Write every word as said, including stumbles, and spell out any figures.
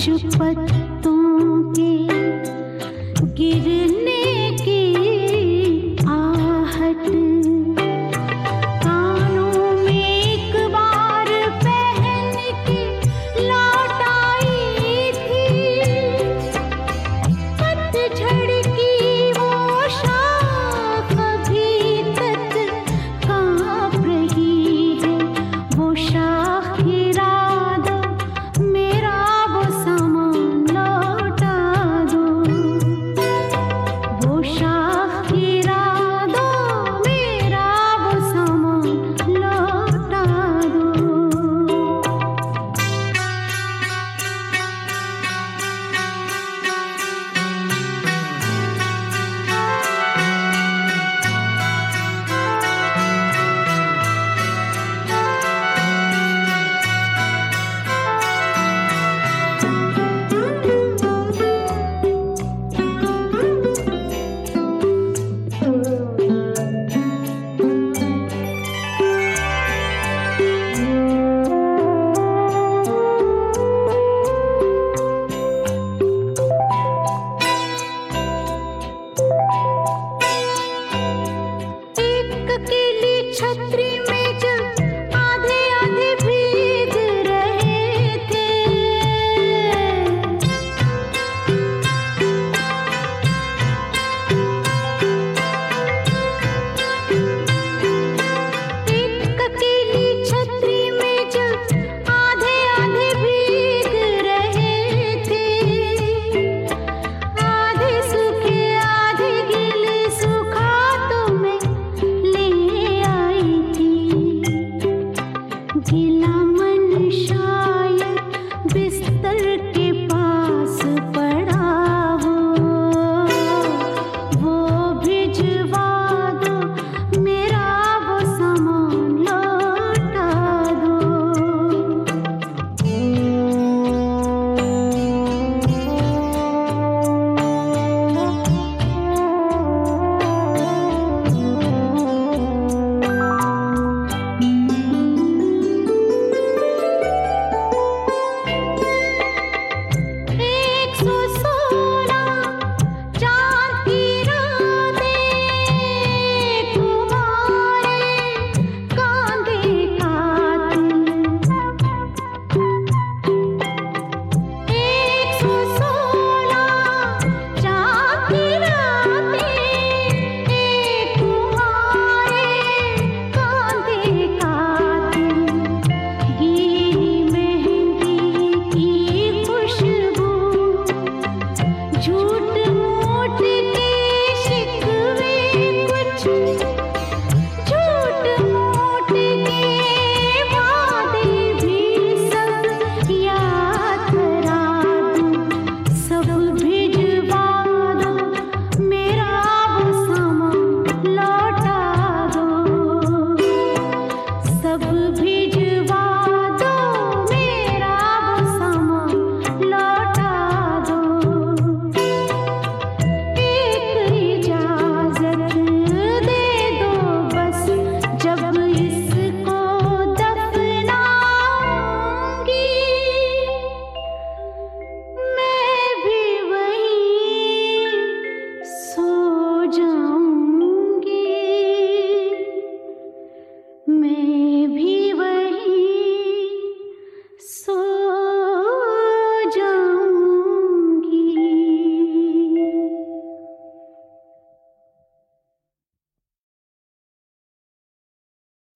कुछ पत्तों के गिरने की आहट कानों में एक बार पहन के लौट आई थी। पतझड़ की वो शाख अभी तक कांप रही है। वो शाख गिरा दो, मेरा वो सामान लौटा दो। वो शाख गिरा दो, मेरा वो सामान लौटा दो। एक अकेली छतरी में जब आधे आधे भीग रहे थे। एक अकेली छतरी में जब आधे आधे भीग रहे थे। आधे सूखे आधे गीले सूखा तो मैं ले आई थी। गिला मन शायद बिस्तर के